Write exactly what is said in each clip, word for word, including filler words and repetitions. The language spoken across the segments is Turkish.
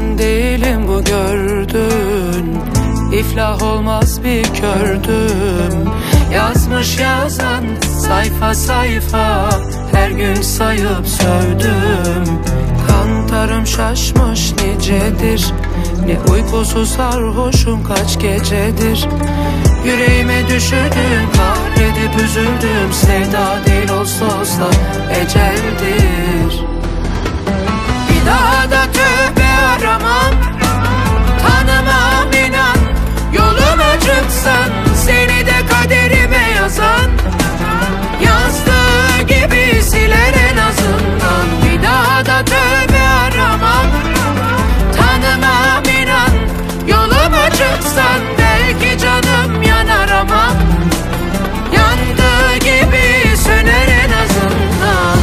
ben değilim bu gördüğün, İflah olmaz bir kördüm. Yazmış yazan sayfa sayfa, her gün sayıp sövdüm. Kantarım şaşmış nicedir, ne uykusuz sarhoşum kaç gecedir. Yüreğime düşürdüm, kahredip üzüldüm. Sevda değil olsa olsa eceldir. Bir daha da tövbe aramam, tanımam inan. Yoluma çıksan, seni de kaderime yazan, yazdığı gibi siler en azından. Bir daha da tövbe aramam, tanımam inan. Yoluma çıksan belki canım yanar ama yandığı gibi söner en azından.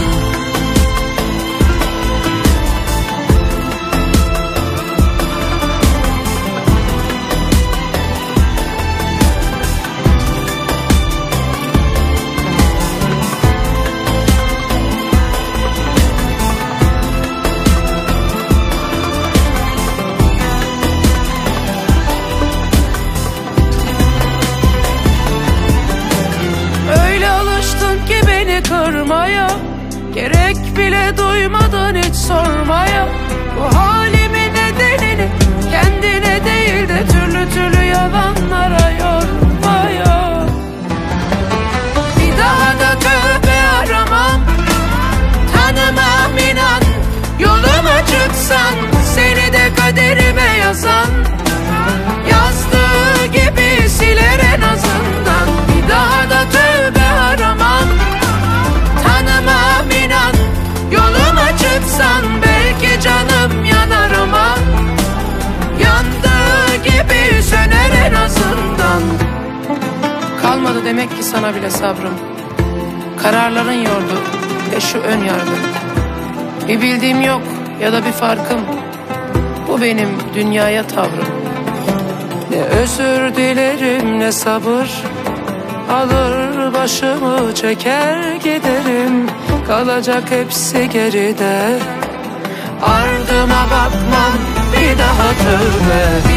Kırmaya, gerek bile duymadan hiç sormaya, bu halimin nedenini kendine değil de türlü türlü yalanlara yormaya. Bir daha da tövbe aramam, tanımam inan. Yoluma çıksan, seni de kaderime yazan, yazdığı gibi siler en azından. Bir daha da tövbe aramam, tanımam inan. Yoluma çıksan belki canım yanar ama yandığı gibi söner en azından. Kalmadı demek ki sana bile sabrım, kararların yordu ve şu ön yargı. Bir bildiğim yok ya da bir farkım, bu benim dünyaya tavrım. Ne özür dilerim ne sabır, alır başımı çeker giderim. Kalacak hepsi geride, ardıma bakmam bir daha tövbe.